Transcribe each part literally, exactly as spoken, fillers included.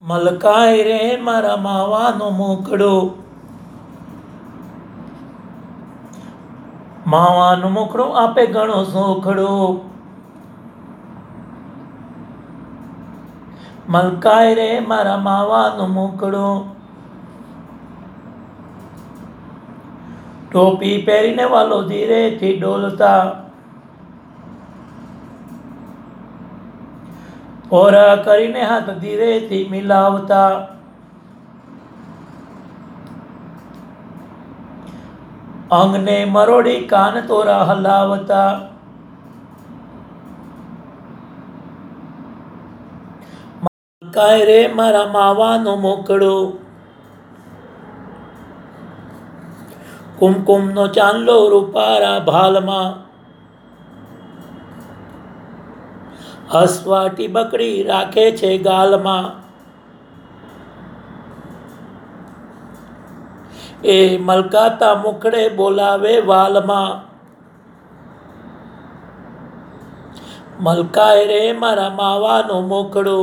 મલકાય રે મારા માવાનો મોકળો, માવાનો મોકળો આપે ઘણો સોખડો. મલકાય રે મારા માવાનો મોકળો, ટોપી પહેરીને વાલો ધીરેથી ડોલતા, ઓરા કરીને હાથ ધીરેથી મિલાવતા, અંગને મરોડી કાન તોરા હલાવતા, મલકાય રે મારા માવાનો મોકળો, કુમકુમનો ચાંદલો રૂપારા ભાલમાં, હસવાટી બકડી રાખે છે ગાલમાં. એ મલકાતા મુખડે બોલાવે વાલમાં, મલકાય રે મારા માવાનો મોકળો,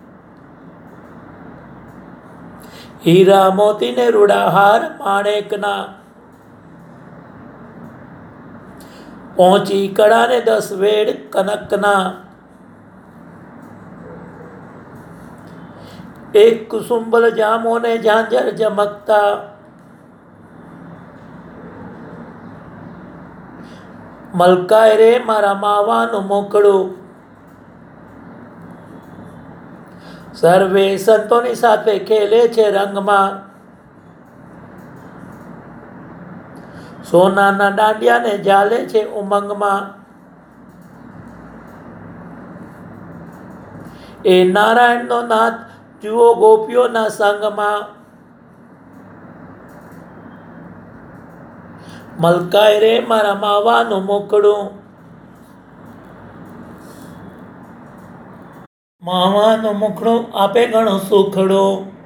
હીરા મોતીને રૂડા હાર માણેકના, પહોંચી કળાને દસ વેડ કનકના, એક કુસુંબલ જામોને ઝાંઝર ઝમકતા, મલકાય રે મારા માવાનો મોકળો, સર્વે સંતોની સાથે ખેલે છે રંગમાં, સોનાના દાંડિયાને ઝાલે છે ઉમંગમાં. એ નારાયણનો નાથ જુઓ ગોપીઓના સંગમાં, મલકાય રે મારા માવાનું મોકળું, માવાનું મુખડું આપે ઘણો સુખડો.